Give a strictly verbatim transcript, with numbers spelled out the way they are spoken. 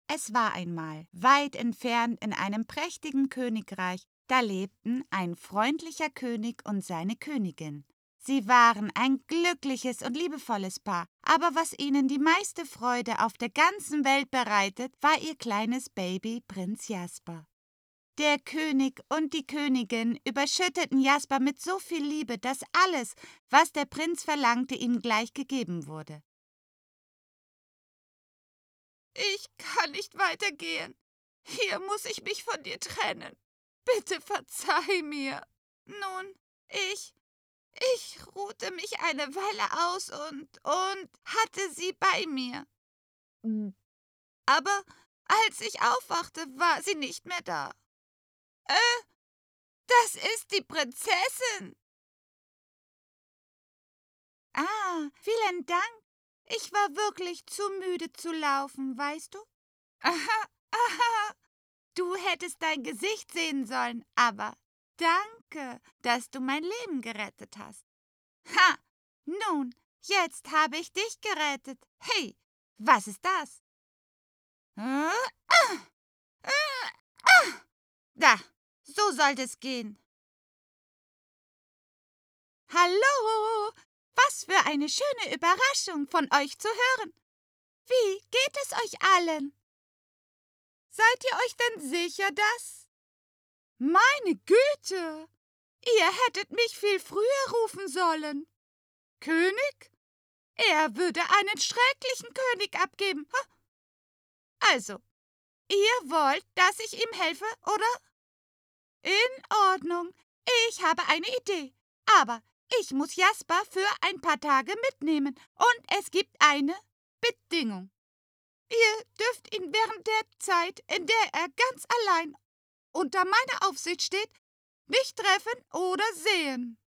Es war einmal, weit entfernt in einem prächtigen Königreich, da lebten ein freundlicher König und seine Königin. Sie waren ein glückliches und liebevolles Paar, aber was ihnen die meiste Freude auf der ganzen Welt bereitet, war ihr kleines Baby Prinz Jasper. Der König und die Königin überschütteten Jasper mit so viel Liebe, dass alles, was der Prinz verlangte, ihm gleich gegeben wurde. Ich kann nicht weitergehen. Hier muss ich mich von dir trennen. Bitte verzeih mir. Nun, ich, ich ruhte mich eine Weile aus und, und hatte sie bei mir. Aber als ich aufwachte, war sie nicht mehr da. Äh, das ist die Prinzessin. Ah, vielen Dank. Ich war wirklich zu müde zu laufen, weißt du? Aha, aha. Du hättest dein Gesicht sehen sollen, aber danke, dass du mein Leben gerettet hast. Ha! Nun, jetzt habe ich dich gerettet. Hey, was ist das? Äh, ah, äh, ah. Da, so sollte es gehen. Hallo! Was für eine schöne Überraschung von euch zu hören. Wie geht es euch allen? Seid ihr euch denn sicher, dass? Meine Güte! Ihr hättet mich viel früher rufen sollen. König? Er würde einen schrecklichen König abgeben. Also, ihr wollt, dass ich ihm helfe, oder? In Ordnung. Ich habe eine Idee. Aber ich muss Jasper für ein paar Tage mitnehmen. Und es gibt eine Bedingung. Ihr dürft ihn während der Zeit, in der er ganz allein unter meiner Aufsicht steht, nicht treffen oder sehen.